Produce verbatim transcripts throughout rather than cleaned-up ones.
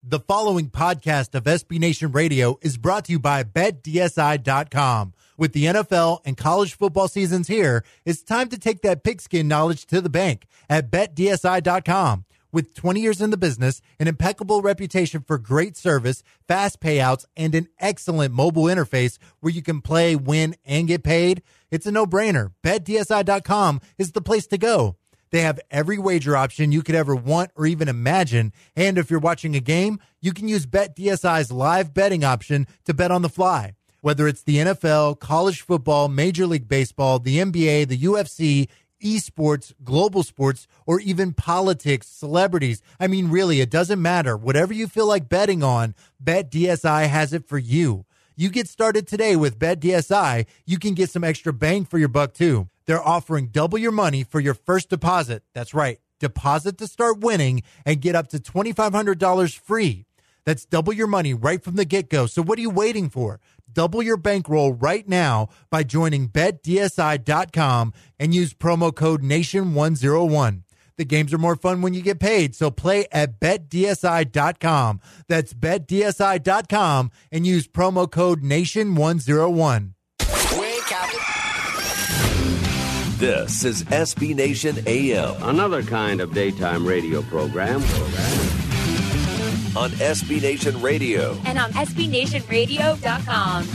The following podcast of S B Nation Radio is brought to you by Bet D S I dot com. With the N F L and college football seasons here, it's time to take that pigskin knowledge to the bank at Bet D S I dot com. With twenty years in the business, an impeccable reputation for great service, fast payouts, and an excellent mobile interface where you can play, win, and get paid, it's a no-brainer. Bet D S I dot com is the place to go. They have every wager option you could ever want or even imagine. And if you're watching a game, you can use BetDSI's live betting option to bet on the fly. Whether it's the N F L, college football, Major League Baseball, the N B A, the U F C, esports, global sports, or even politics, celebrities. I mean, really, it doesn't matter. Whatever you feel like betting on, BetDSI has it for you. You get started today with BetDSI, you can get some extra bang for your buck, too. They're offering double your money for your first deposit. That's right. Deposit to start winning and get up to twenty-five hundred dollars free. That's double your money right from the get-go. So what are you waiting for? Double your bankroll right now by joining Bet D S I dot com and use promo code Nation one oh one. The games are more fun when you get paid, so play at Bet D S I dot com. That's Bet D S I dot com and use promo code Nation one oh one. Wake up. This is S B Nation A M. Another kind of daytime radio program. On S B Nation Radio. And on S B Nation Radio dot com.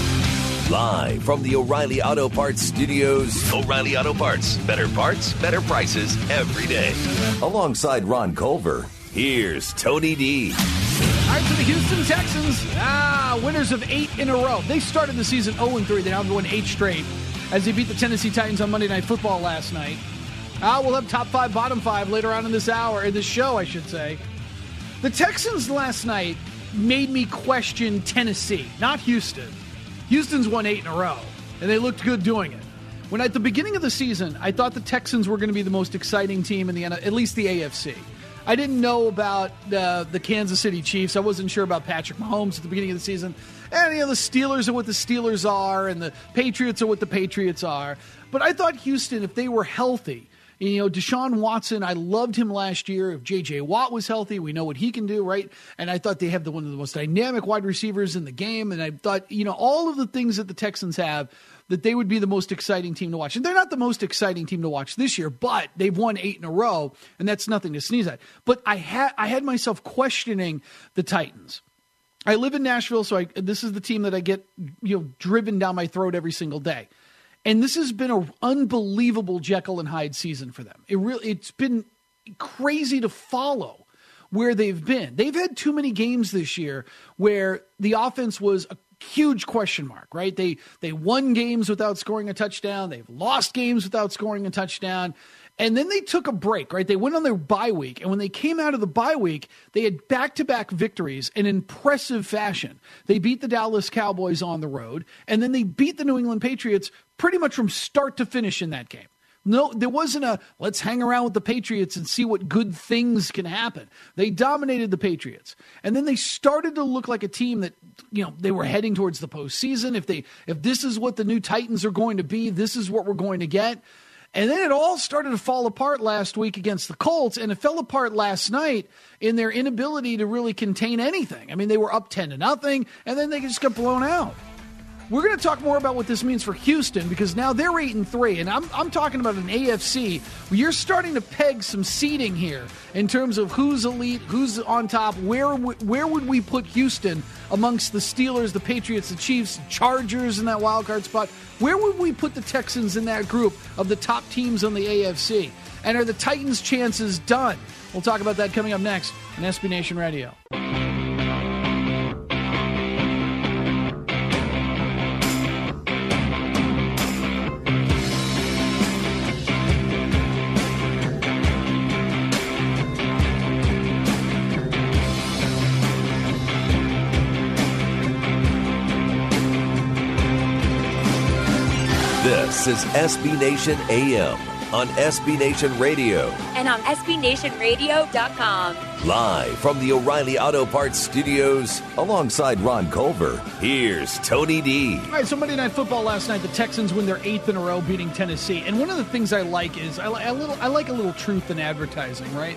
Live from the O'Reilly Auto Parts Studios. O'Reilly Auto Parts. Better parts, better prices every day. Alongside Ron Culver, here's Tony D. All right, to the Houston Texans. Ah, winners of eight in a row. They started the season oh and three. They now have won eight straight as they beat the Tennessee Titans on Monday Night Football last night. Ah, we'll have top five, bottom five later on in this hour, in this show, I should say. The Texans last night made me question Tennessee, not Houston. Houston's won eight in a row, and they looked good doing it. When at the beginning of the season, I thought the Texans were going to be the most exciting team in the N F L, at least the A F C. I didn't know about uh, the Kansas City Chiefs. I wasn't sure about Patrick Mahomes at the beginning of the season. And, you know, the Steelers are what the Steelers are, and the Patriots are what the Patriots are. But I thought Houston, if they were healthy, you know, Deshaun Watson, I loved him last year. If J J Watt was healthy, we know what he can do, right? And I thought they have the, one of the most dynamic wide receivers in the game. And I thought, you know, all of the things that the Texans have, that they would be the most exciting team to watch. And they're not the most exciting team to watch this year, but they've won eight in a row, and that's nothing to sneeze at. But I had I had myself questioning the Titans. I live in Nashville, so I, this is the team that I get, you know, driven down my throat every single day. And this has been an unbelievable Jekyll and Hyde season for them. It really, it's been crazy to follow where they've been. They've had too many games this year where the offense was a huge question mark, right? They they won games without scoring a touchdown. They've lost games without scoring a touchdown. And then they took a break, right? They went on their bye week. And when they came out of the bye week, they had back-to-back victories in impressive fashion. They beat the Dallas Cowboys on the road, and then they beat the New England Patriots pretty much from start to finish in that game. No, there wasn't a, let's hang around with the Patriots and see what good things can happen. They dominated the Patriots. And then they started to look like a team that, you know, they were heading towards the postseason. If they, if this is what the new Titans are going to be, this is what we're going to get. And then it all started to fall apart last week against the Colts, and it fell apart last night in their inability to really contain anything. I mean, they were up ten to nothing, and then they just got blown out. We're going to talk more about what this means for Houston, because now they're eight and three, and I'm I'm talking about an A F C where you're starting to peg some seeding here in terms of who's elite, who's on top. Where where would we put Houston amongst the Steelers, the Patriots, the Chiefs, the Chargers in that wild card spot? Where would we put the Texans in that group of the top teams on the A F C? And are the Titans' chances done? We'll talk about that coming up next on S B Nation Radio. This is S B Nation A M on S B Nation Radio. And on S B Nation Radio dot com. Live from the O'Reilly Auto Parts Studios, alongside Ron Culver, here's Tony D. All right, so Monday Night Football last night, the Texans win their eighth in a row, beating Tennessee. And one of the things I like is I, li- a little, I like a little truth in advertising, right?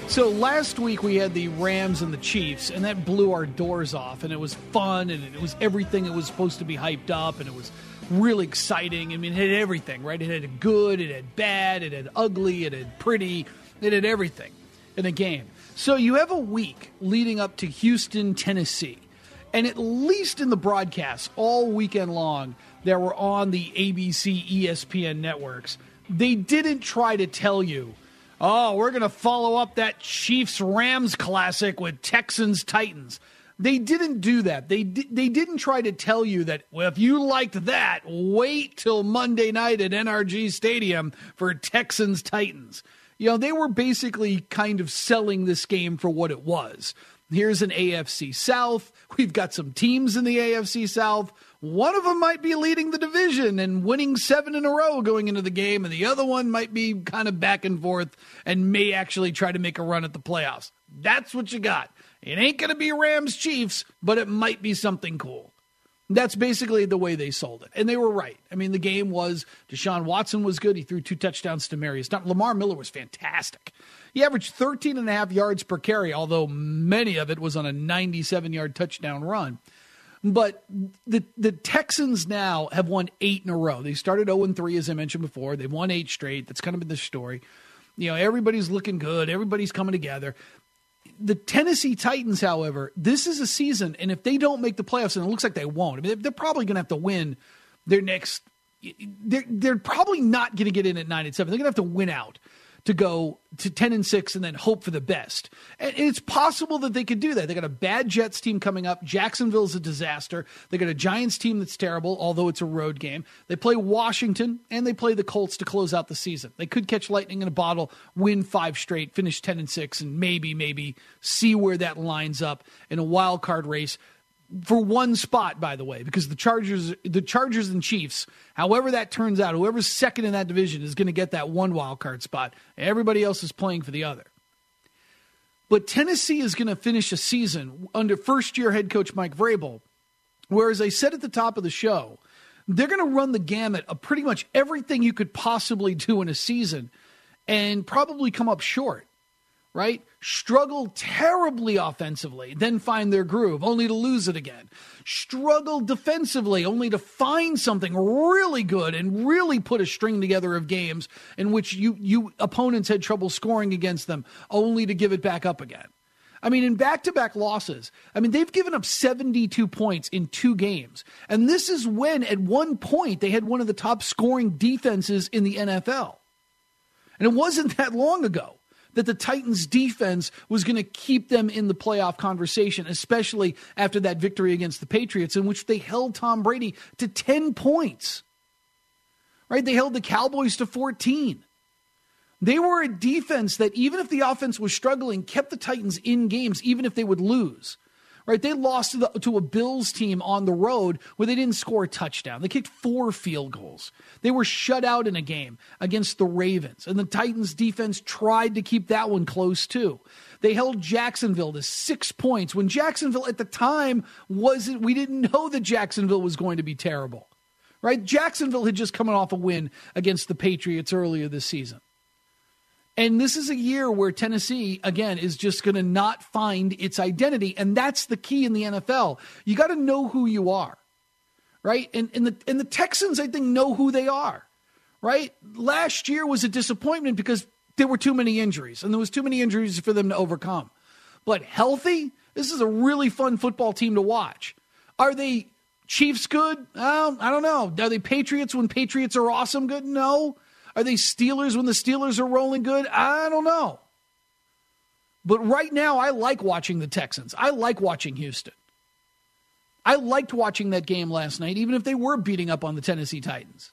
So last week we had the Rams and the Chiefs, and that blew our doors off, and it was fun, and it was everything it was supposed to be hyped up, and it was really exciting. I mean, it had everything, right? It had good, it had bad, it had ugly, it had pretty, it had everything in a game. So you have a week leading up to Houston, Tennessee, and at least in the broadcast all weekend long that were on the A B C, E S P N networks, they didn't try to tell you, oh, we're going to follow up that Chiefs-Rams classic with Texans-Titans. They didn't do that. They di- they didn't try to tell you that, well, if you liked that, wait till Monday night at N R G Stadium for Texans-Titans. You know, they were basically kind of selling this game for what it was. Here's an A F C South. We've got some teams in the A F C South. One of them might be leading the division and winning seven in a row going into the game, and the other one might be kind of back and forth and may actually try to make a run at the playoffs. That's what you got. It ain't going to be Rams-Chiefs, but it might be something cool. That's basically the way they sold it. And they were right. I mean, the game was, Deshaun Watson was good. He threw two touchdowns to Marius. Lamar Miller was fantastic. He averaged thirteen and a half yards per carry, although many of it was on a ninety-seven-yard touchdown run. But the the Texans now have won eight in a row. They started oh and three, as I mentioned before. They've won eight straight. That's kind of been the story. You know, everybody's looking good. Everybody's coming together. The Tennessee Titans, however, this is a season, and if they don't make the playoffs, and it looks like they won't, I mean, they're probably going to have to win their next – they're they're probably not going to get in at nine and seven. They're going to have to win out to go to ten and six and then hope for the best. And it's possible that they could do that. They got a bad Jets team coming up. Jacksonville's a disaster. They got a Giants team that's terrible, although it's a road game. They play Washington, and they play the Colts to close out the season. They could catch lightning in a bottle, win five straight, finish ten and six, and maybe, maybe see where that lines up in a wild card race. For one spot, by the way, because the Chargers, the Chargers and Chiefs, however that turns out, whoever's second in that division is going to get that one wild card spot. Everybody else is playing for the other. But Tennessee is going to finish a season under first-year head coach Mike Vrabel, where, as I said at the top of the show, they're going to run the gamut of pretty much everything you could possibly do in a season and probably come up short. Right? Struggle terribly offensively, then find their groove, only to lose it again. Struggle defensively, only to find something really good and really put a string together of games in which you, you opponents had trouble scoring against them, only to give it back up again. I mean, in back-to-back losses, I mean, they've given up seventy-two points in two games. And this is when, at one point, they had one of the top scoring defenses in the N F L. And it wasn't that long ago that the Titans defense was going to keep them in the playoff conversation, especially after that victory against the Patriots, in which they held Tom Brady to ten points. Right? They held the Cowboys to fourteen. They were a defense that, even if the offense was struggling, kept the Titans in games, even if they would lose. Right? They lost to, the, to a Bills team on the road where they didn't score a touchdown. They kicked four field goals. They were shut out in a game against the Ravens, and the Titans defense tried to keep that one close too. They held Jacksonville to six points when Jacksonville at the time wasn't, we didn't know that Jacksonville was going to be terrible. Right? Jacksonville had just come off a win against the Patriots earlier this season. And this is a year where Tennessee, again, is just going to not find its identity. And that's the key in the N F L. You got to know who you are, right? And, and, the, and the Texans, I think, know who they are, right? Last year was a disappointment because there were too many injuries, and there was too many injuries for them to overcome. But healthy, this is a really fun football team to watch. Are they Chiefs good? Um, I don't know. Are they Patriots when Patriots are awesome good? No. Are they Steelers when the Steelers are rolling good? I don't know. But right now, I like watching the Texans. I like watching Houston. I liked watching that game last night, even if they were beating up on the Tennessee Titans.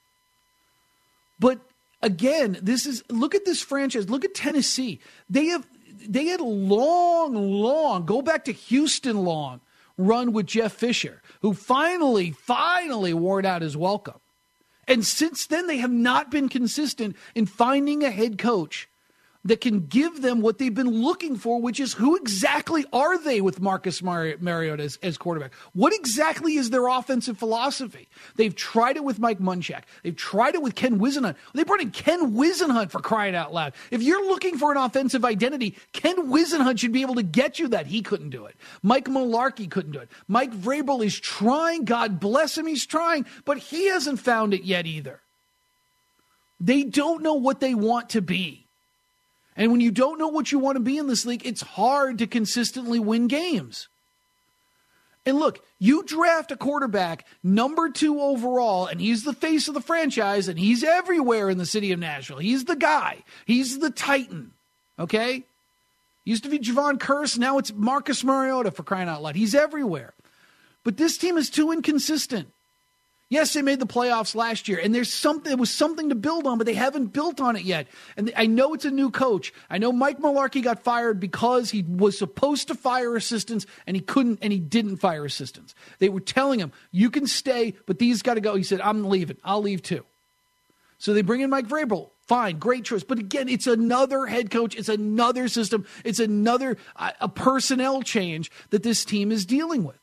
But again, this is, look at this franchise. Look at Tennessee. They have, they had a long, long, go back to Houston long run with Jeff Fisher, who finally, finally wore out his welcome. And since then, they have not been consistent in finding a head coach that can give them what they've been looking for, which is who exactly are they with Marcus Mar- Mariota as, as quarterback? What exactly is their offensive philosophy? They've tried it with Mike Munchak. They've tried it with Ken Whisenhunt. They brought in Ken Whisenhunt, for crying out loud. If you're looking for an offensive identity, Ken Whisenhunt should be able to get you that. He couldn't do it. Mike Mularkey couldn't do it. Mike Vrabel is trying. God bless him, he's trying, but he hasn't found it yet either. They don't know what they want to be. And when you don't know what you want to be in this league, it's hard to consistently win games. And look, you draft a quarterback number two overall, and he's the face of the franchise, and he's everywhere in the city of Nashville. He's the guy. He's the Titan, okay? Used to be Javon Curse, now it's Marcus Mariota, for crying out loud. He's everywhere. But this team is too inconsistent. Yes, they made the playoffs last year, and there's something, it was something to build on, but they haven't built on it yet. And I know it's a new coach. I know Mike Mularkey got fired because he was supposed to fire assistants, and he couldn't, and he didn't fire assistants. They were telling him, you can stay, but these got to go. He said, I'm leaving. I'll leave too. So they bring in Mike Vrabel. Fine, great choice. But again, it's another head coach. It's another system. It's another uh, a personnel change that this team is dealing with.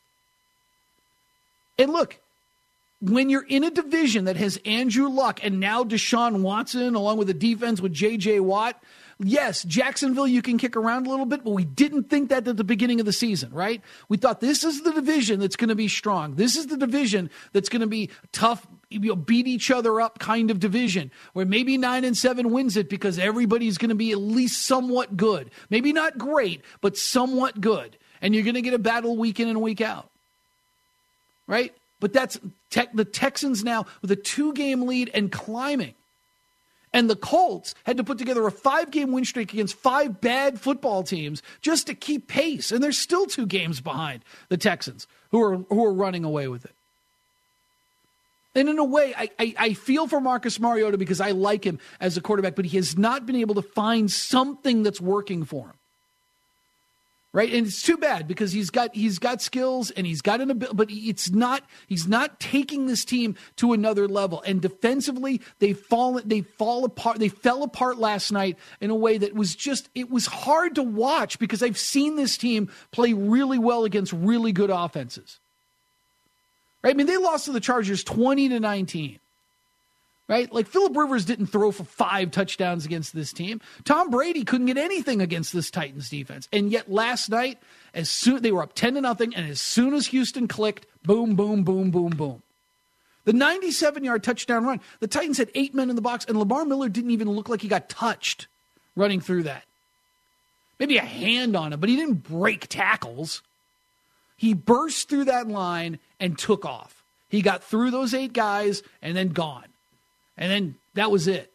And look, when you're in a division that has Andrew Luck and now Deshaun Watson, along with a defense with J J Watt, yes, Jacksonville you can kick around a little bit, but we didn't think that at the beginning of the season, right? We thought this is the division that's going to be strong. This is the division that's going to be tough, you know, beat each other up kind of division, where maybe nine and seven wins it because everybody's going to be at least somewhat good. Maybe not great, but somewhat good. And you're going to get a battle week in and week out, right? But that's te- the Texans now with a two-game lead and climbing. And the Colts had to put together a five-game win streak against five bad football teams just to keep pace. And they're still two games behind the Texans, who are who are running away with it. And in a way, I, I, I feel for Marcus Mariota because I like him as a quarterback, but he has not been able to find something that's working for him. Right, and it's too bad because he's got he's got skills and he's got an ability, but it's not he's not taking this team to another level. And defensively, they fall they fall apart. They fell apart last night in a way that was just it was hard to watch because I've seen this team play really well against really good offenses. Right, I mean they lost to the Chargers twenty to nineteen. Right? Like Phillip Rivers didn't throw for five touchdowns against this team. Tom Brady couldn't get anything against this Titans defense. And yet last night, as soon they were up ten to nothing, and as soon as Houston clicked, boom, boom, boom, boom, boom. The ninety-seven-yard touchdown run, the Titans had eight men in the box, and Lamar Miller didn't even look like he got touched running through that. Maybe a hand on him, but he didn't break tackles. He burst through that line and took off. He got through those eight guys and then gone. And then that was it.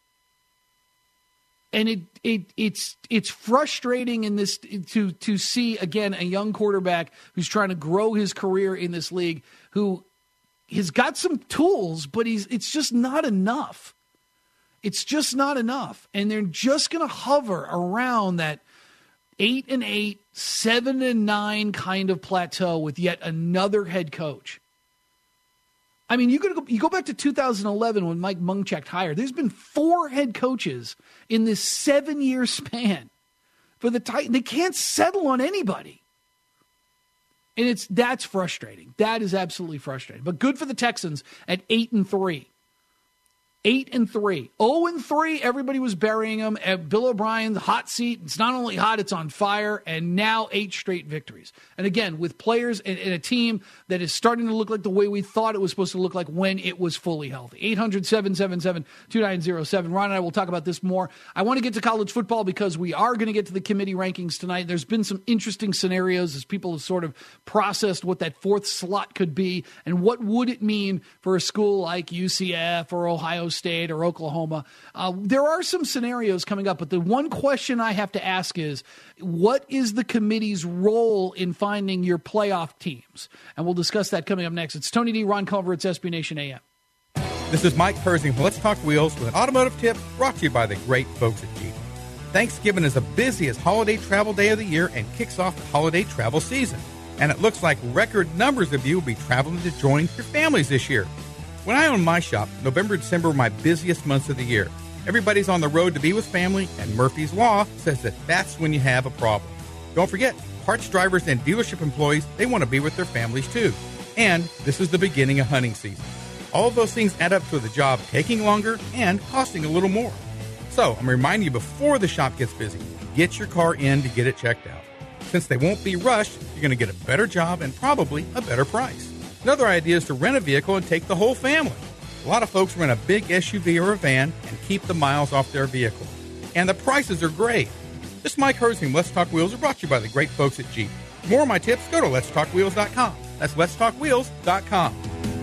And it it it's it's frustrating in this to to see again a young quarterback who's trying to grow his career in this league, who has got some tools, but he's it's just not enough. It's just not enough. And they're just going to hover around that eight and eight, seven and nine kind of plateau with yet another head coach. I mean, you go, you go back to two thousand eleven when Mike Munchak hired. There's been four head coaches in this seven-year span for the Titans. They can't settle on anybody. And it's that's frustrating. That is absolutely frustrating. But good for the Texans at eight and three. Eight and three. Oh and three, everybody was burying him. At Bill O'Brien, the hot seat. It's not only hot, it's on fire. And now eight straight victories. And again, with players and, and a team that is starting to look like the way we thought it was supposed to look like when it was fully healthy. eight hundred, seven seven seven, two nine zero seven. Ron and I will talk about this more. I want to get to college football because we are going to get to the committee rankings tonight. There's been some interesting scenarios as people have sort of processed what that fourth slot could be and what would it mean for a school like U C F or Ohio State or Oklahoma. Uh, there are some scenarios coming up, but the one question I have to ask is, what is the committee's role in finding your playoff teams? And we'll discuss that coming up next. It's Tony D, Ron Culver at S B Nation A M. This is Mike Persing from Let's Talk Wheels with an automotive tip brought to you by the great folks at Jeep. Thanksgiving is the busiest holiday travel day of the year and kicks off the holiday travel season. And it looks like record numbers of you will be traveling to join your families this year. When I owned my shop, November and December were my busiest months of the year. Everybody's on the road to be with family, and Murphy's Law says that that's when you have a problem. Don't forget, parts drivers and dealership employees, they want to be with their families too. And this is the beginning of hunting season. All of those things add up to the job taking longer and costing a little more. So I'm reminding you before the shop gets busy, get your car in to get it checked out. Since they won't be rushed, you're going to get a better job and probably a better price. Another idea is to rent a vehicle and take the whole family. A lot of folks rent a big S U V or a van and keep the miles off their vehicle. And the prices are great. This is Mike Hurst from Let's Talk Wheels are brought to you by the great folks at Jeep. For more of my tips, go to lets talk wheels dot com. That's lets talk wheels dot com.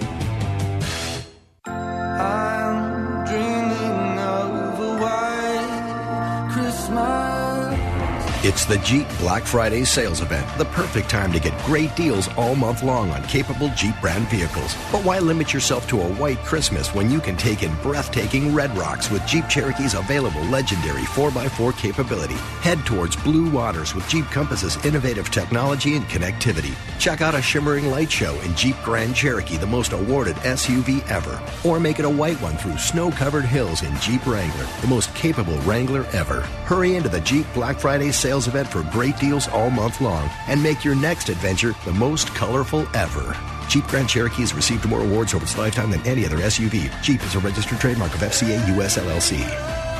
I'm dreaming of a white Christmas. It's the Jeep Black Friday sales event, the perfect time to get great deals all month long on capable Jeep brand vehicles. But why limit yourself to a white Christmas when you can take in breathtaking red rocks with Jeep Cherokee's available legendary four by four capability? Head towards blue waters with Jeep Compass's innovative technology and connectivity. Check out a shimmering light show in Jeep Grand Cherokee, the most awarded S U V ever. Or make it a white one through snow-covered hills in Jeep Wrangler, the most capable Wrangler ever. Hurry into the Jeep Black Friday sales event for great deals all month long and make your next adventure the most colorful ever. Jeep Grand Cherokee has received more awards over its lifetime than any other S U V. Jeep is a registered trademark of F C A U S L L C.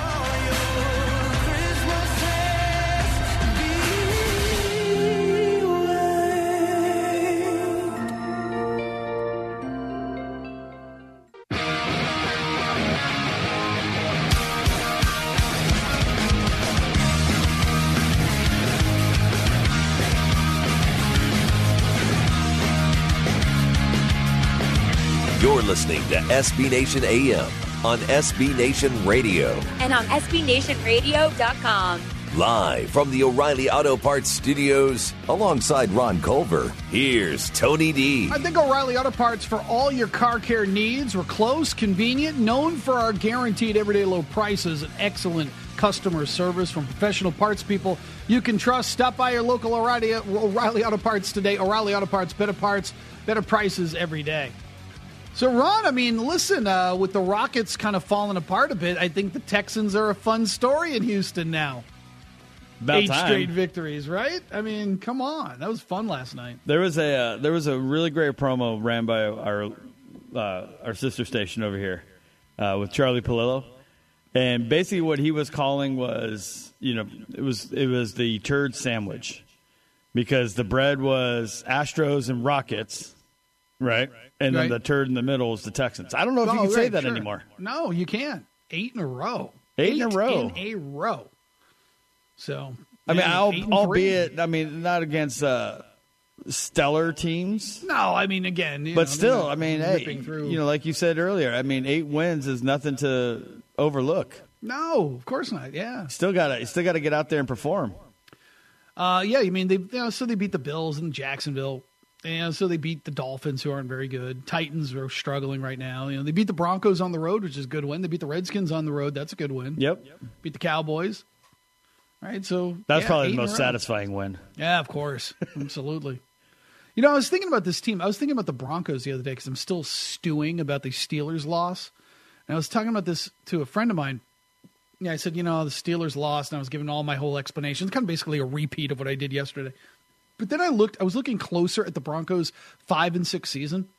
You're listening to S B Nation A M on S B Nation Radio. And on S B Nation Radio dot com. Live from the O'Reilly Auto Parts Studios, alongside Ron Culver, here's Tony D. I think O'Reilly Auto Parts for all your car care needs. We're close, convenient, known for our guaranteed everyday low prices and excellent customer service from professional parts people you can trust. Stop by your local O'Reilly, O'Reilly Auto Parts today. O'Reilly Auto Parts, better parts, better prices every day. So, Ron, I mean, listen, uh, with the Rockets kind of falling apart a bit, I think the Texans are a fun story in Houston now. About Eight time. straight victories, right? I mean, come on. That was fun last night. There was a uh, there was a really great promo ran by our uh, our sister station over here uh, with Charlie Palillo, and basically what he was calling was, you know, it was it was the turd sandwich, because the bread was Astros and Rockets, right? And Right. then the turd in the middle is the Texans. I don't know if you Oh, can say right, that sure. anymore. No, you can't. Eight in a row. Eight in a row. in a row. So, I mean, man, I'll, eight and albeit, I mean, not against uh, stellar teams. three. No, I mean, again. You know, But they're still, not I mean, hey, ripping through. you know, like you said earlier, I mean, eight wins is nothing to overlook. No, of course not. Yeah. Still got to, still got to get out there and perform. Uh, yeah, I mean, they you know, so they beat the Bills in Jacksonville. And so they beat the Dolphins, who aren't very good. Titans are struggling right now. You know, they beat the Broncos on the road, which is a good win. They beat the Redskins on the road. That's a good win. Yep. Beat the Cowboys. Right, so That's yeah, probably eight the in a most row. satisfying win. Yeah, of course. Absolutely. You know, I was thinking about this team. I was thinking about the Broncos the other day because I'm still stewing about the Steelers loss. And I was talking about this to a friend of mine. Yeah, I said, you know, the Steelers lost, and I was giving all my whole explanation. It's kind of basically a repeat of what I did yesterday. But then I looked, I was looking closer at the Broncos' five and six season.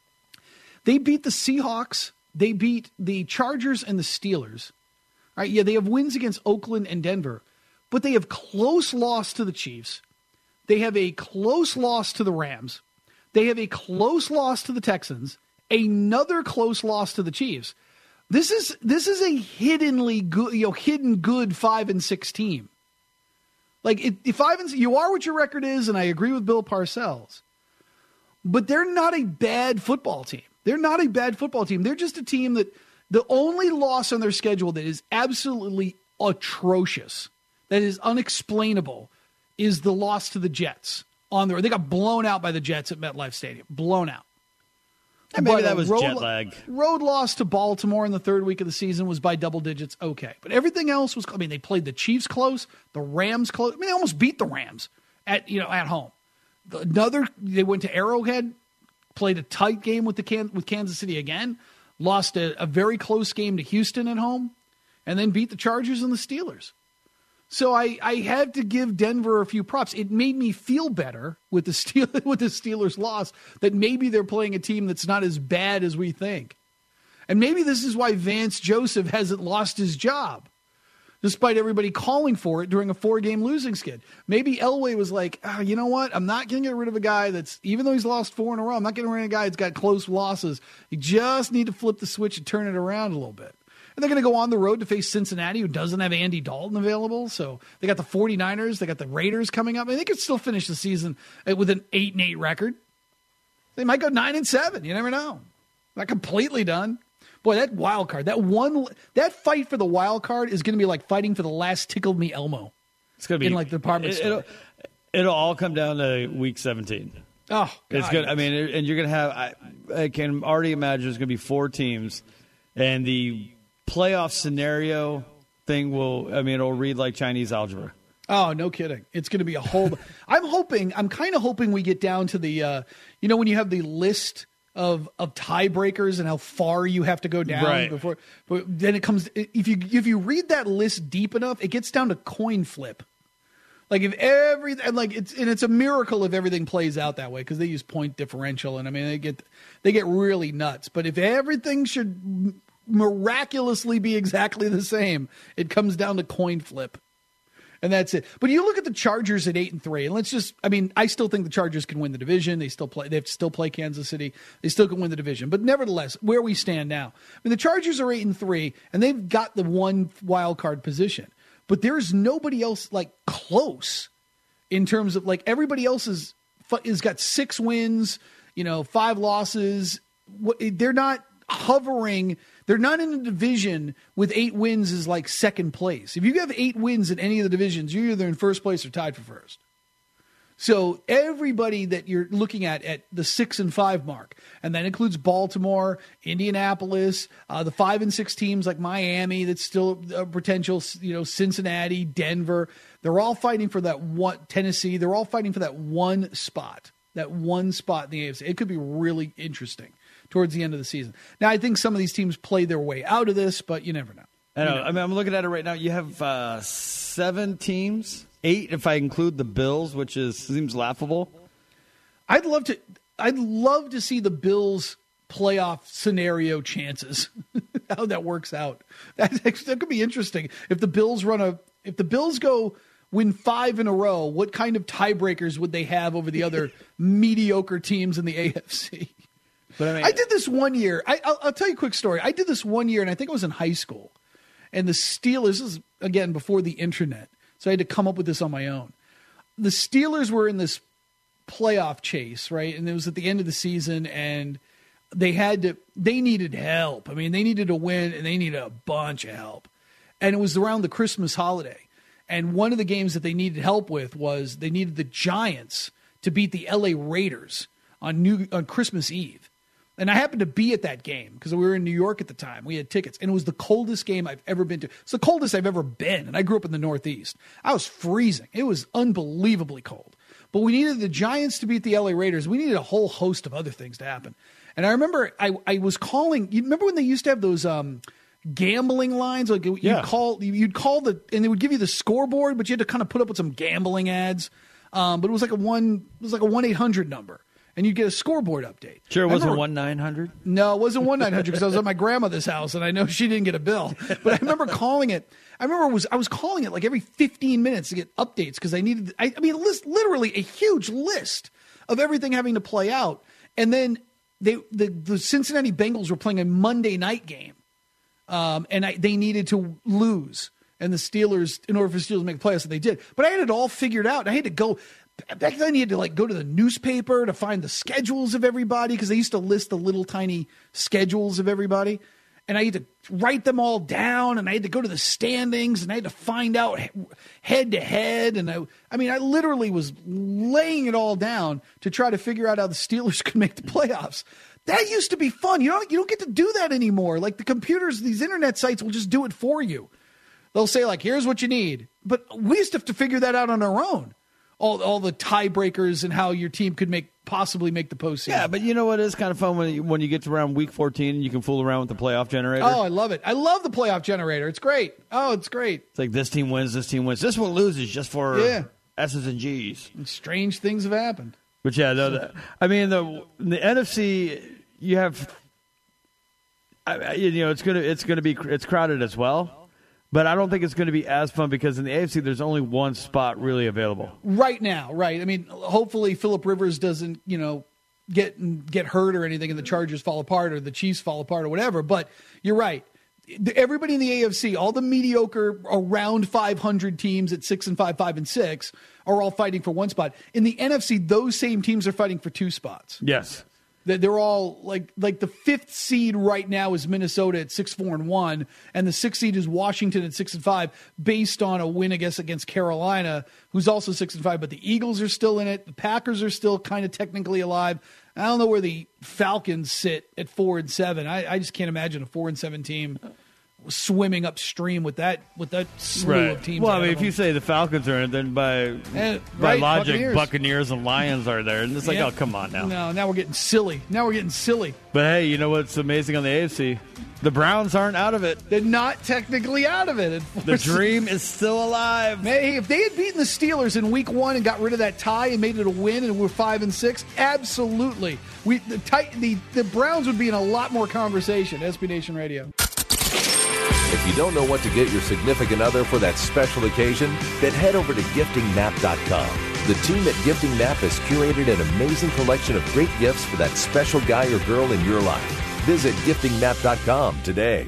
They beat the Seahawks. They beat the Chargers and the Steelers. All right, yeah, they have wins against Oakland and Denver, but they have close loss to the Chiefs. They have a close loss to the Rams. They have a close loss to the Texans. Another close loss to the Chiefs. This is this is a hiddenly good, you know, hidden good five and six team. Like, it, if five and you are what your record is, and I agree with Bill Parcells, but they're not a bad football team. They're not a bad football team. They're just a team that the only loss on their schedule that is absolutely atrocious, that is unexplainable, is the loss to the Jets on the road. They got blown out by the Jets at MetLife Stadium. Blown out. And maybe But that a was road, jet lag. Road loss to Baltimore in the third week of the season was by double digits. Okay. But everything else was, I mean, they played the Chiefs close, the Rams close. I mean, they almost beat the Rams at, you know, at home. Another, they went to Arrowhead, played a tight game with the with Kansas City again, lost a, a very close game to Houston at home, and then beat the Chargers and the Steelers. So I, I had to give Denver a few props. It made me feel better with the Steel, with the Steelers' loss that maybe they're playing a team that's not as bad as we think. And maybe this is why Vance Joseph hasn't lost his job, despite everybody calling for it during a four-game losing skid. Maybe Elway was like, oh, you know what? I'm not going to get rid of a guy that's, even though he's lost four in a row, I'm not getting rid of a guy that's got close losses. You just need to flip the switch and turn it around a little bit. And they're going to go on the road to face Cincinnati, who doesn't have Andy Dalton available. So they got the 49ers. They got the Raiders coming up. I mean, they could still finish the season with an eight and eight record. They might go nine and seven. You never know. Not completely done. Boy, that wild card, that one, that fight for the wild card is going to be like fighting for the last Tickled Me Elmo. It's going to be in like the department it, store. It'll, it'll all come down to week seventeen. Oh, God, it's good. yes. I mean, and you're going to have. I, I can already imagine there's going to be four teams, and the playoff scenario thing will. I mean, it'll read like Chinese algebra. Oh, no kidding. It's going to be a whole. I'm hoping. I'm kind of hoping we get down to the. Uh, you know, when you have the list of of tiebreakers and how far you have to go down right. before. But then it comes. If you if you read that list deep enough, it gets down to coin flip. Like if every and like it's and it's a miracle if everything plays out that way because they use point differential and I mean they get they get really nuts. But if everything should miraculously be exactly the same, it comes down to coin flip, and that's it. But you look at the Chargers at eight and three, and let's just I mean I still think the Chargers can win the division. They still play. They have to still play Kansas City. They still can win the division. But nevertheless, where we stand now, I mean the Chargers are eight and three, and they've got the one wild card position. But there's nobody else like close in terms of like everybody else is is got six wins, you know, five losses. They're not hovering. They're not in a division with eight wins is like second place. If you have eight wins in any of the divisions, you're either in first place or tied for first. So everybody that you're looking at at the six and five mark, and that includes Baltimore, Indianapolis, uh, the five and six teams like Miami, that's still a potential, you know, Cincinnati, Denver. They're all fighting for that one. Tennessee. They're all fighting for that one spot, that one spot in the A F C. It could be really interesting towards the end of the season. Now, I think some of these teams play their way out of this, but you never know. I know. You know. I mean, I'm looking at it right now. You have uh, seven teams. Eight, if I include the Bills, which is seems laughable. I'd love to. I'd love to see the Bills' playoff scenario chances. How that works out. That, that could be interesting. If the Bills run a, if the Bills go win five in a row, what kind of tiebreakers would they have over the other mediocre teams in the A F C? But I mean, I did this one year. I, I'll, I'll tell you a quick story. I did this one year, and I think it was in high school. And the Steelers, this is again before the internet. So I had to come up with this on my own. The Steelers were in this playoff chase, right? And it was at the end of the season, and they had to, they needed help. I mean, they needed to win, and they needed a bunch of help. And it was around the Christmas holiday. And one of the games that they needed help with was they needed the Giants to beat the L A Raiders on New on Christmas Eve. And I happened to be at that game because we were in New York at the time. We had tickets, and it was the coldest game I've ever been to. It's the coldest I've ever been, and I grew up in the Northeast. I was freezing. It was unbelievably cold. But we needed the Giants to beat the L A Raiders. We needed a whole host of other things to happen. And I remember I, I was calling – you remember when they used to have those um, gambling lines? Like you'd, yeah. call, you'd call the – and they would give you the scoreboard, but you had to kind of put up with some gambling ads. Um, but it was like a one – it was like a one eight hundred number. And you'd get a scoreboard update. Sure, it wasn't one nine hundred? No, it wasn't one nine hundred because I was at my grandmother's house, and I know she didn't get a bill. But I remember calling it. I remember it was I was calling it like every fifteen minutes to get updates because I needed, I, I mean, a list, literally a huge list of everything having to play out. And then they the, the Cincinnati Bengals were playing a Monday night game, um, and I, they needed to lose. And the Steelers, in order for the Steelers to make the playoffs, they did. But I had it all figured out. I had to go. Back then, you had to like go to the newspaper to find the schedules of everybody because they used to list the little tiny schedules of everybody. And I had to write them all down, and I had to go to the standings, and I had to find out head to head. And I, I mean, I literally was laying it all down to try to figure out how the Steelers could make the playoffs. That used to be fun. You don't, you don't get to do that anymore. Like the computers, these internet sites will just do it for you. They'll say like, here's what you need. But we used to have to figure that out on our own. all all the tiebreakers and how your team could make possibly make the postseason. Yeah, but you know what is kind of fun when you, when you get to around week fourteen and you can fool around with the playoff generator. Oh, I love it. I love the playoff generator. It's great. Oh, it's great. It's like this team wins, this team wins. This one loses just for yeah. S's and G's. And strange things have happened. But yeah, no, the, I mean the the N F C you have, I, you know, it's gonna it's gonna be it's crowded as well. But I don't think it's going to be as fun because in the A F C, there's only one spot really available. Right now, right. I mean, hopefully Phillip Rivers doesn't, you know, get get hurt or anything and the Chargers fall apart or the Chiefs fall apart or whatever. But you're right. Everybody in the A F C, all the mediocre around five hundred teams at six and five, five and six, are all fighting for one spot. In the N F C, those same teams are fighting for two spots. Yes. They're all like like the fifth seed right now is Minnesota at six four and one, and the sixth seed is Washington at six and five, based on a win, I guess, against Carolina, who's also six and five. But the Eagles are still in it. The Packers are still kind of technically alive. I don't know where the Falcons sit at four and seven. I, I just can't imagine a four and seven team swimming upstream with that with that slew right. of teams. Well, I mean, if you say the Falcons are in it, then by and, by right, logic, Buccaneers. Buccaneers and Lions are there, and it's like, yeah. oh, come on now. No, now we're getting silly. Now we're getting silly. But hey, you know what's amazing on the A F C? The Browns aren't out of it. They're not technically out of it. The dream is still alive. Hey, if they had beaten the Steelers in Week One and got rid of that tie and made it a win, and we're five and six, absolutely, we the the the Browns would be in a lot more conversation. S B Nation Radio. If you don't know what to get your significant other for that special occasion, then head over to gifting map dot com. The team at Gifting Map has curated an amazing collection of great gifts for that special guy or girl in your life. Visit gifting map dot com today.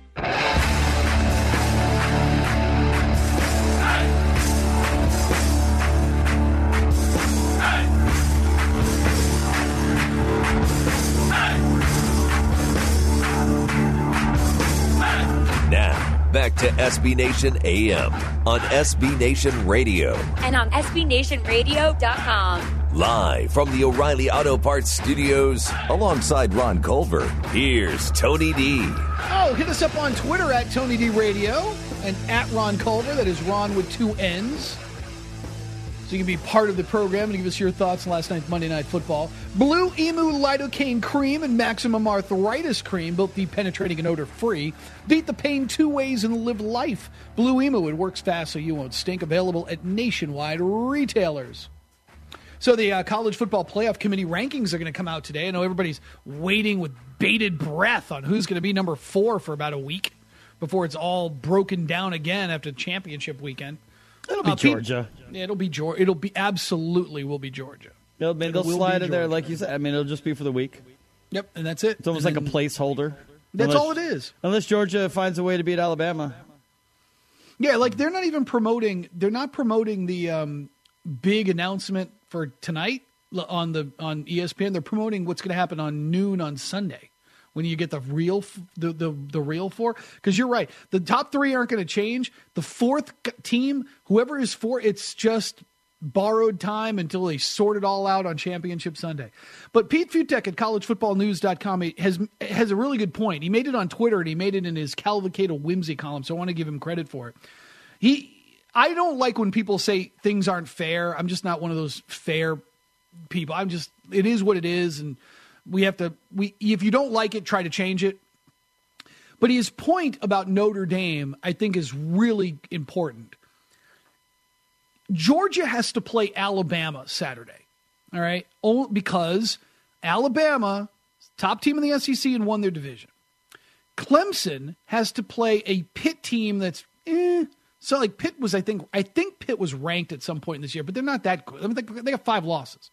Now, back to S B Nation A M on S B Nation Radio. And on S B Nation Radio dot com. Live from the O'Reilly Auto Parts Studios, alongside Ron Culver, here's Tony D. Oh, hit us up on Twitter at Tony D Radio and at Ron Culver. That is Ron with two N's. So you can be part of the program and give us your thoughts on last night's Monday Night Football. Blue Emu Lidocaine Cream and Maximum Arthritis Cream, both depenetrating and odor-free. Beat the pain two ways and live life. Blue Emu, it works fast so you won't stink. Available at nationwide retailers. So the uh, College Football Playoff Committee rankings are going to come out today. I know everybody's waiting with bated breath on who's going to be number four for about a week before it's all broken down again after championship weekend. It'll be uh, Georgia. Pete, it'll be Georgia. It'll be absolutely will be Georgia. It'll, I mean, they'll slide in there, like you said. I mean, it'll just be for the week. Yep, and that's it. It's almost and like then, a placeholder. That's unless, all it is. Unless Georgia finds a way to beat Alabama. Yeah, like they're not even promoting. They're not promoting the um, big announcement for tonight on the on E S P N. They're promoting what's going to happen on noon on Sunday, when you get the real the the, the real four. Because you're right, the top three aren't going to change. The fourth team, whoever is four, it's just borrowed time until they sort it all out on Championship Sunday. But Pete Futek at college football news dot com has has a really good point. He made it on Twitter and he made it in his Cavalcade of Whimsy column, so I want to give him credit for it. He, I don't like when people say things aren't fair. I'm just not one of those fair people. I'm just, it is what it is, and we have to, we if you don't like it, try to change it. But his point about Notre Dame, I think, is really important. Georgia has to play Alabama Saturday, all right? Only because Alabama, top team in the S E C, and won their division. Clemson has to play a Pitt team that's, eh. So, like, Pitt was, I think, I think Pitt was ranked at some point in this year, but they're not that good. I mean, they, they got five losses.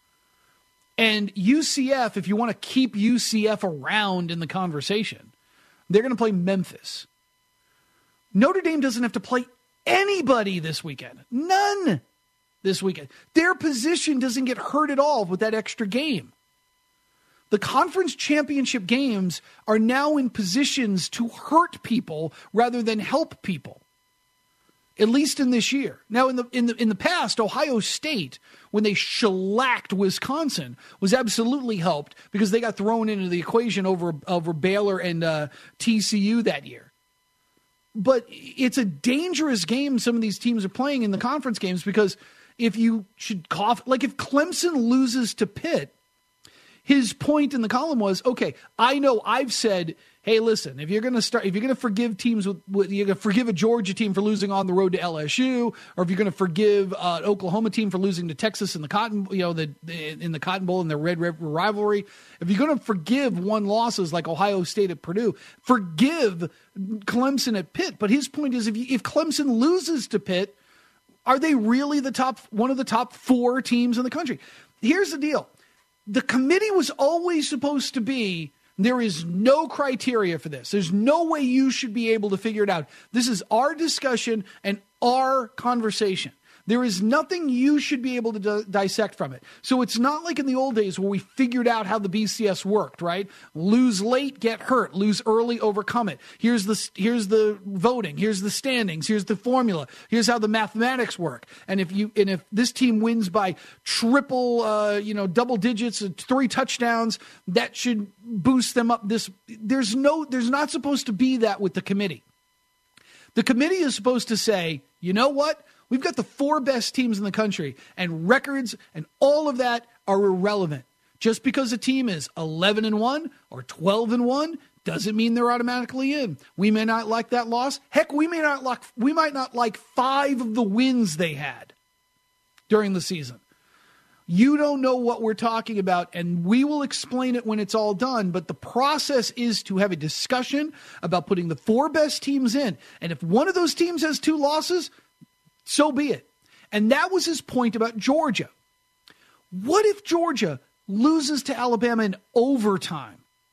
And U C F, if you want to keep U C F around in the conversation, they're going to play Memphis. Notre Dame doesn't have to play anybody this weekend. None this weekend. Their position doesn't get hurt at all with that extra game. The conference championship games are now in positions to hurt people rather than help people. At least in this year. Now, in the in the in the past, Ohio State, when they shellacked Wisconsin, was absolutely helped because they got thrown into the equation over over Baylor and uh, T C U that year. But it's a dangerous game some of these teams are playing in the conference games because if you should cough. Like if Clemson loses to Pitt, his point in the column was, okay, I know I've said, hey, listen, if you're going to start, if you're going to forgive teams with, with you're going to forgive a Georgia team for losing on the road to L S U, or if you're going to forgive uh, an Oklahoma team for losing to Texas in the Cotton, you know, the, the in the Cotton Bowl in the Red River rivalry, if you're going to forgive one losses like Ohio State at Purdue, forgive Clemson at Pitt. But his point is, if you, if Clemson loses to Pitt, are they really the top one of the top four teams in the country? Here's the deal. The committee was always supposed to be, there is no criteria for this. There's no way you should be able to figure it out. This is our discussion and our conversation. There is nothing you should be able to di- dissect from it. So it's not like in the old days where we figured out how the B C S worked, right? Lose late, get hurt. Lose early, overcome it. Here's the here's the voting. Here's the standings. Here's the formula. Here's how the mathematics work. And if you and if this team wins by triple, uh, you know, double digits, three touchdowns, that should boost them up. This there's no there's not supposed to be that with the committee. The committee is supposed to say, you know what? We've got the four best teams in the country, and records and all of that are irrelevant. Just because a team is eleven and one or twelve and one doesn't mean they're automatically in. We may not like that loss. Heck, we may not like we might not like five of the wins they had during the season. You don't know what we're talking about, and we will explain it when it's all done. But the process is to have a discussion about putting the four best teams in. And if one of those teams has two losses, so be it. And that was his point about Georgia. What if Georgia loses to Alabama in overtime?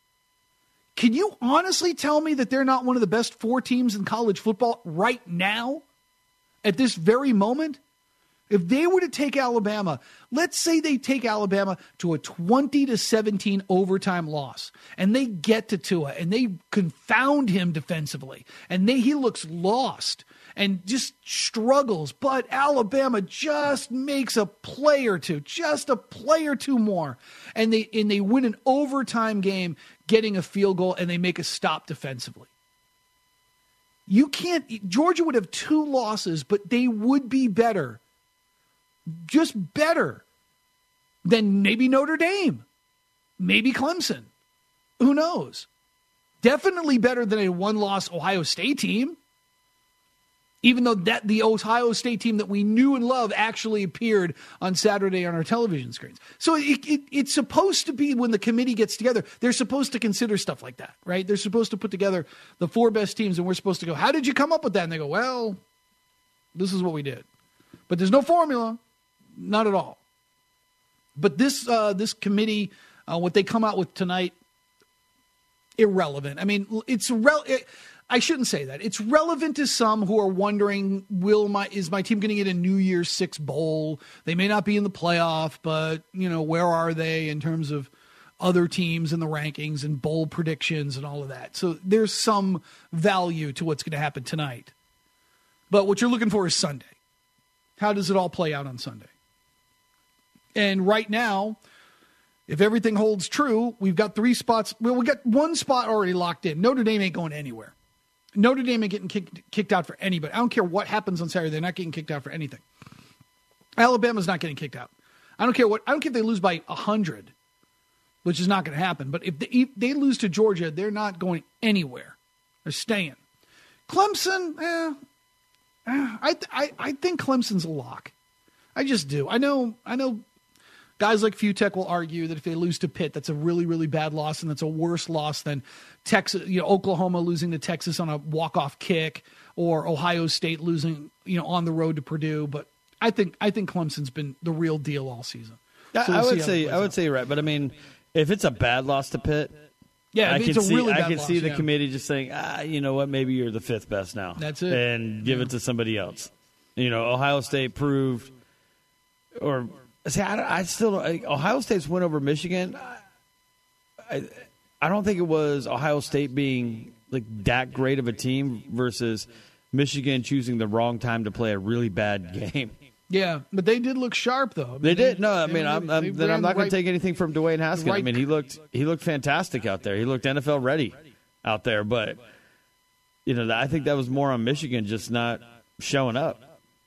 Can you honestly tell me that they're not one of the best four teams in college football right now, at this very moment? If they were to take Alabama, let's say they take Alabama to a twenty to seventeen overtime loss, and they get to Tua, and they confound him defensively, and they, he looks lost and just struggles, but Alabama just makes a play or two, just a play or two more, and they and they win an overtime game, getting a field goal, and they make a stop defensively. You can't. Georgia would have two losses, but they would be better. Just better than maybe Notre Dame, maybe Clemson. Who knows? Definitely better than a one-loss Ohio State team, even though that the Ohio State team that we knew and loved actually appeared on Saturday on our television screens. So it, it, it's supposed to be, when the committee gets together, they're supposed to consider stuff like that, right? They're supposed to put together the four best teams, and we're supposed to go, how did you come up with that? And they go, well, this is what we did. But there's no formula. Not at all. But this uh, this committee, uh, what they come out with tonight, irrelevant. I mean, it's re- it, I shouldn't say that. It's relevant to some who are wondering, will my is my team going to get a New Year's Six bowl? They may not be in the playoff, but you know, where are they in terms of other teams in the rankings and bowl predictions and all of that? So there's some value to what's going to happen tonight. But what you're looking for is Sunday. How does it all play out on Sunday? And right now, if everything holds true, we've got three spots. Well, we got one spot already locked in. Notre Dame ain't going anywhere. Notre Dame ain't getting kicked, kicked out for anybody. I don't care what happens on Saturday. They're not getting kicked out for anything. Alabama's not getting kicked out. I don't care what. I don't care if they lose by one hundred, which is not going to happen. But if they, if they lose to Georgia, they're not going anywhere. They're staying. Clemson, eh, eh, I, I, I think Clemson's a lock. I just do. I know. I know. Guys like Futek will argue that if they lose to Pitt, that's a really, really bad loss, and that's a worse loss than Texas, you know, Oklahoma losing to Texas on a walk-off kick, or Ohio State losing, you know, on the road to Purdue. But I think I think Clemson's been the real deal all season. So we'll I would say I would out. say you're right, but I mean, if it's a bad loss to Pitt, yeah, I, I mean, can it's a see really I bad can loss, see the yeah. committee just saying, ah, you know what, maybe you're the fifth best now. That's it, and give yeah. it to somebody else. You know, Ohio State proved, or. See, I, I still don't. Like, Ohio State's win over Michigan, I, I don't think it was Ohio State being like that great of a team versus Michigan choosing the wrong time to play a really bad game. Yeah, but they did look sharp, though. I mean, they did. No, I they, mean, they, I'm, they I'm, then I'm not going right, to take anything from Dwayne Haskins. right, I mean, he looked he looked fantastic out there. He looked N F L ready out there. But you know, I think that was more on Michigan just not showing up.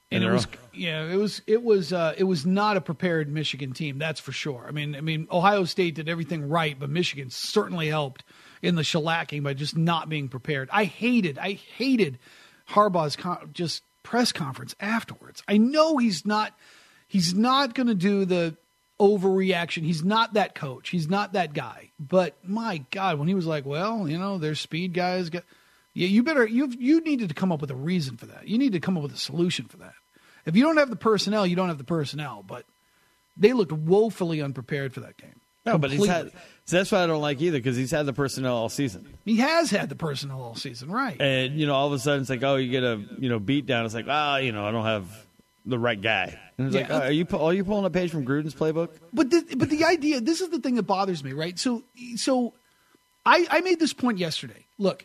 And it was, yeah, it was, it was, uh, it was not a prepared Michigan team. That's for sure. I mean, I mean, Ohio State did everything right, but Michigan certainly helped in the shellacking by just not being prepared. I hated, I hated Harbaugh's con- just press conference afterwards. I know he's not, he's not going to do the overreaction. He's not that coach. He's not that guy. But my God, when he was like, well, you know, there's speed guys. Got, yeah, you better, you you needed to come up with a reason for that. You need to come up with a solution for that. If you don't have the personnel, you don't have the personnel. But they looked woefully unprepared for that game. No, Completely. but he's had. So that's why I don't like either, because he's had the personnel all season. He has had the personnel all season, right? And you know, all of a sudden it's like, oh, you get a you know beat down. It's like, ah, oh, you know, I don't have the right guy. And it's Yeah. like, oh, are you are you pulling a page from Gruden's playbook? But the, but the idea, this is the thing that bothers me, right? So so I, I made this point yesterday. Look,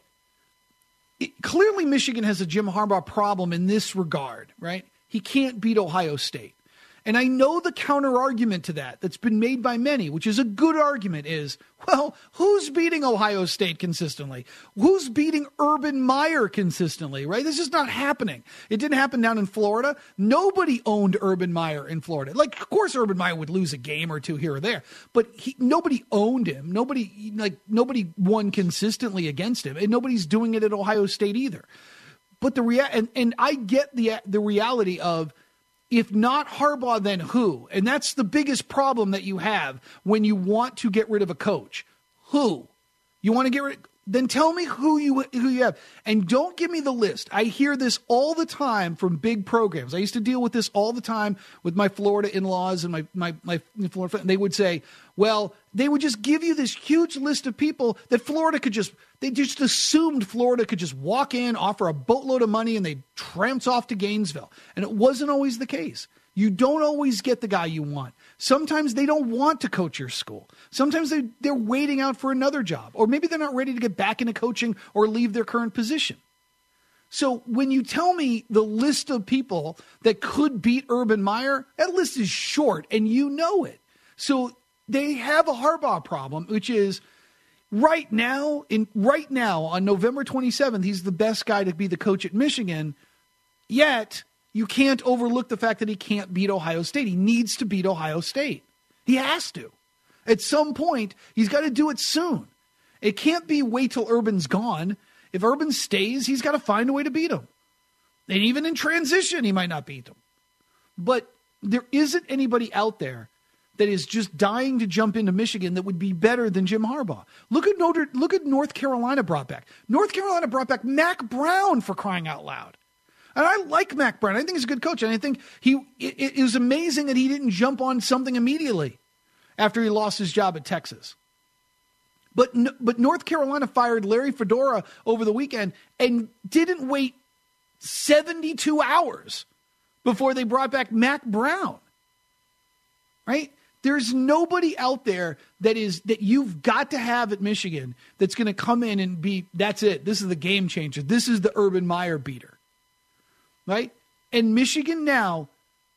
it, clearly Michigan has a Jim Harbaugh problem in this regard, right? He can't beat Ohio State. And I know the counter argument to that that's been made by many, which is a good argument, is, well, who's beating Ohio State consistently? Who's beating Urban Meyer consistently, right? This is not happening. It didn't happen down in Florida. Nobody owned Urban Meyer in Florida. Like, of course, Urban Meyer would lose a game or two here or there, but he, nobody owned him. Nobody, like, nobody won consistently against him, and nobody's doing it at Ohio State either. But the rea- and, and I get the the reality of, if not Harbaugh, then who? And that's the biggest problem that you have when you want to get rid of a coach. Who? You want to get rid? Then tell me who you who you have. And don't give me the list. I hear this all the time from big programs. I used to deal with this all the time with my Florida in-laws and my, my, my Florida friends. They would say, well, they would just give you this huge list of people that Florida could just, they just assumed Florida could just walk in, offer a boatload of money, and they'd trounce off to Gainesville. And it wasn't always the case. You don't always get the guy you want. Sometimes they don't want to coach your school. Sometimes they, they're waiting out for another job. Or maybe they're not ready to get back into coaching or leave their current position. So when you tell me the list of people that could beat Urban Meyer, that list is short, and you know it. So they have a Harbaugh problem, which is right now, in right now on November twenty-seventh, he's the best guy to be the coach at Michigan, yet you can't overlook the fact that he can't beat Ohio State. He needs to beat Ohio State. He has to. At some point, he's got to do it soon. It can't be wait till Urban's gone. If Urban stays, he's got to find a way to beat him. And even in transition, he might not beat him. But there isn't anybody out there that is just dying to jump into Michigan that would be better than Jim Harbaugh. Look at Notre, look at North Carolina brought back. North Carolina brought back Mack Brown, for crying out loud. And I like Mack Brown. I think he's a good coach. And I think he it, it was amazing that he didn't jump on something immediately after he lost his job at Texas. But but North Carolina fired Larry Fedora over the weekend and didn't wait seventy-two hours before they brought back Mack Brown. Right? There's nobody out there that is that you've got to have at Michigan that's going to come in and be, that's it. This is the game changer. This is the Urban Meyer beater. Right? And Michigan now,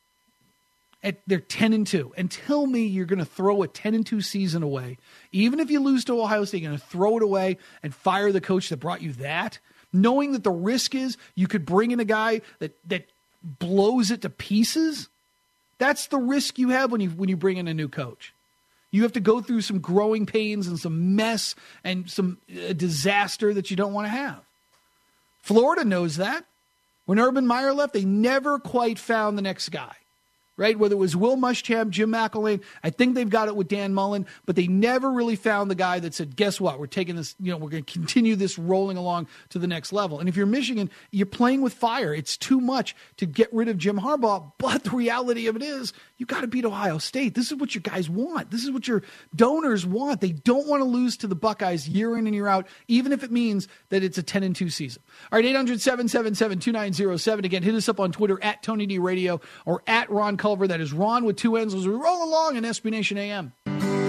at they're ten and two. And tell me you're going to throw a ten and two season away. Even if you lose to Ohio State, you're going to throw it away and fire the coach that brought you that, knowing that the risk is you could bring in a guy that that blows it to pieces. That's the risk you have when you when you bring in a new coach. You have to go through some growing pains and some mess and some uh, disaster that you don't want to have. Florida knows that. When Urban Meyer left, they never quite found the next guy, right? Whether it was Will Muschamp, Jim McElwain, I think they've got it with Dan Mullen, but they never really found the guy that said, guess what? We're taking this, you know, we're going to continue this rolling along to the next level. And if you're Michigan, you're playing with fire. It's too much to get rid of Jim Harbaugh. But the reality of it is you got to beat Ohio State. This is what you guys want. This is what your donors want. They don't want to lose to the Buckeyes year in and year out, even if it means that it's a ten and two season. All right, eight hundred, seven seven seven, two nine zero seven. Again, hit us up on Twitter at Tony D Radio or at Ron Culver. That is Ron with two N's as we roll along in S B Nation A M.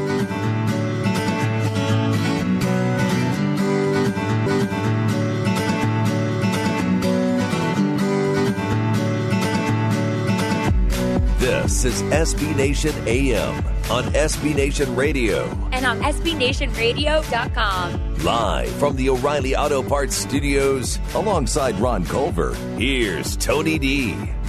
This is S B Nation A M on S B Nation Radio. And on S B Nation Radio dot com. Live from the O'Reilly Auto Parts Studios, alongside Ron Culver, here's Tony D.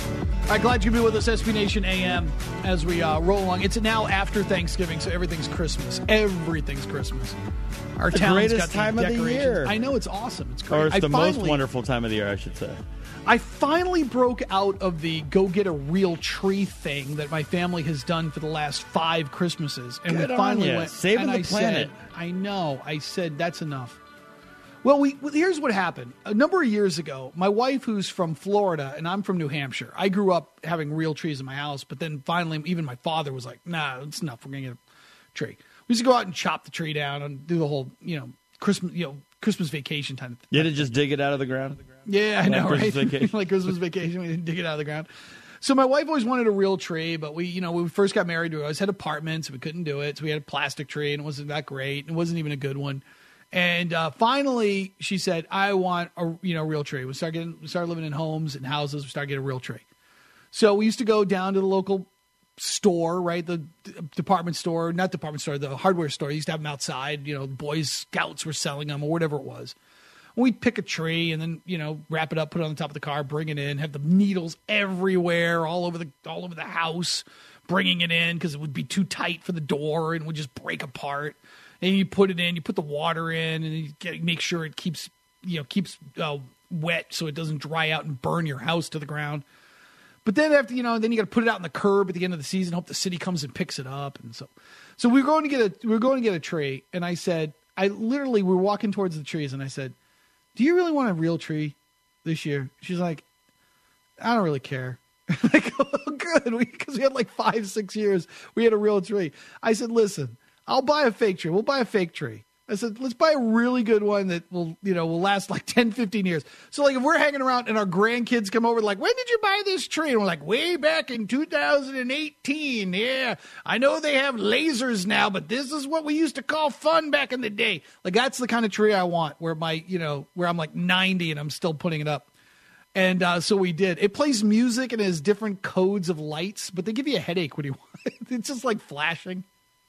All right, glad you can be with us, S B Nation A M, as we uh, roll along. It's now after Thanksgiving, so everything's Christmas. Everything's Christmas. Our the town's greatest got the time of the decorations. year. I know, it's awesome. It's great. Or it's I the finally, most wonderful time of the year, I should say. I finally broke out of the go get a real tree thing that my family has done for the last five Christmases. And Good we on finally ya. went. Saving and the I planet. Said, I know. I said, that's enough. Well, we well, here's what happened. A number of years ago, my wife, who's from Florida, and I'm from New Hampshire, I grew up having real trees in my house, but then finally, even my father was like, nah, it's enough. We're going to get a tree. We used to go out and chop the tree down and do the whole, you know, Christmas, you know, Christmas vacation time. You had to just dig it out of the ground? Yeah, I Like know, Christmas right? vacation. Like Christmas vacation, we didn't dig it out of the ground. So my wife always wanted a real tree, but we, you know, when we first got married, we always had apartments. We couldn't do it, so we had a plastic tree, and it wasn't that great. It wasn't even a good one. And uh, finally, she said, "I want a you know real tree." We started getting, we started living in homes and houses. We started getting a real tree. So we used to go down to the local store, right? The d- department store, not department store, the hardware store. They used to have them outside. You know, Boy Scouts were selling them or whatever it was. We'd pick a tree and then, you know, wrap it up, put it on the top of the car, bring it in, have the needles everywhere, all over the all over the house, bringing it in because it would be too tight for the door and would just break apart. And you put it in, you put the water in, and you get, make sure it keeps, you know, keeps uh, wet so it doesn't dry out and burn your house to the ground. But then after, you know, then you got to put it out in the curb at the end of the season, hope the city comes and picks it up. And so, so we were going to get a, we were going to get a tree. And I said, I literally, we were walking towards the trees and I said, "Do you really want a real tree this year?" She's like, "I don't really care." Like, oh, good. Because we, we had like five, six years. We had a real tree. I said, "Listen, I'll buy a fake tree. We'll buy a fake tree." I said, "Let's buy a really good one that will, you know, will last like ten, fifteen years. So like if we're hanging around and our grandkids come over, like, "When did you buy this tree?" And we're like, "Way back in two thousand eighteen. Yeah, I know they have lasers now, but this is what we used to call fun back in the day." Like that's the kind of tree I want where my, you know, where I'm like ninety and I'm still putting it up. And uh, so we did. It plays music and has different codes of lights, but they give you a headache when you want it. It's just like flashing.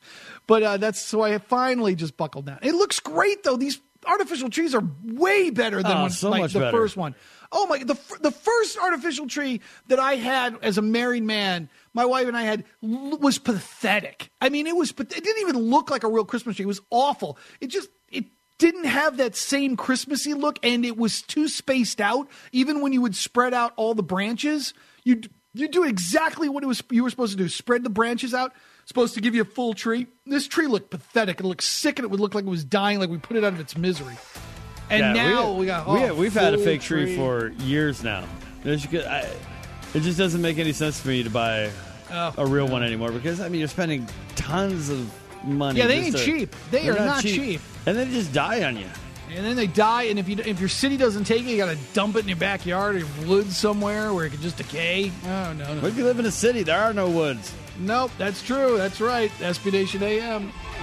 But uh, that's so I finally just buckled down. It looks great though. These artificial trees are way better than Oh, when, so like, much the better. first one. Oh my! The the first artificial tree that I had as a married man, my wife and I had, was pathetic. I mean, it was. It didn't even look like a real Christmas tree. It was awful. It just it didn't have that same Christmassy look, and it was too spaced out. Even when you would spread out all the branches, you you do exactly what it was you were supposed to do. Spread the branches out. Supposed to give you a full tree. This tree looked pathetic. It looked sick, and it would look like it was dying, like we put it out of its misery. And Yeah, now we, we got. we Oh, have, we've had a full fake tree, for years now. There's good- I, it just doesn't make any sense for me to buy Oh, a real no. one anymore because I mean you're spending tons of money. Yeah, they just ain't to- cheap. They they're are not cheap. and they just die on you. And then they die, and if you if your city doesn't take it, you got to dump it in your backyard or your woods somewhere where it can just decay. Oh no, no. But if you live in a city, there are no woods. Nope, that's true. That's right. S B Nation A M.